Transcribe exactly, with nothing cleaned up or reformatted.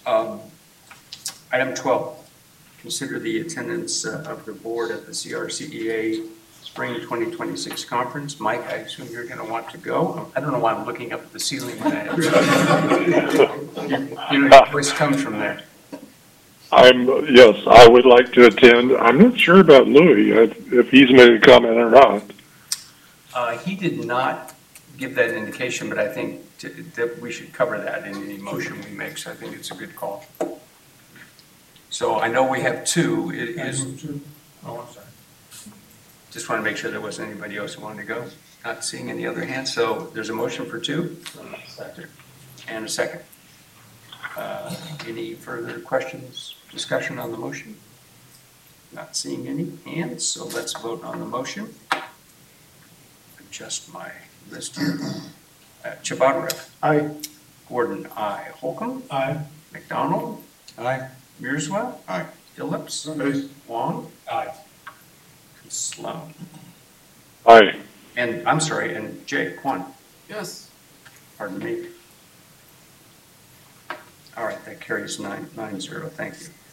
Um, Item twelve, consider the attendance uh, of the board at the C R C E A Spring twenty twenty-six Conference. Mike, I assume you're going to want to go. I don't know why I'm looking up at the ceiling when I you, you know, your voice comes from there. I'm, yes, I would like to attend. I'm not sure about Louis, if, if he's made a comment or not. Uh, he did not give that indication, but I think to, that we should cover that in any motion we make, so I think it's a good call. So I know we have two. It is, oh, I'm sorry. Just want to make sure there wasn't anybody else who wanted to go. Not seeing any other hands, so there's a motion for two? Second. And a second. Uh, any further questions, discussion on the motion? Not seeing any hands, so let's vote on the motion. Adjust my list here. Uh, Chabadra. Aye. Gordon, aye. Holcomb. Aye. McDonald. Aye. Mearswell. Aye. Phillips. Aye. Wong. Aye. Sloan. Aye. And I'm sorry, and Jay Kwan. Yes. Pardon me. All right, that carries nine, nine zero. Thank you.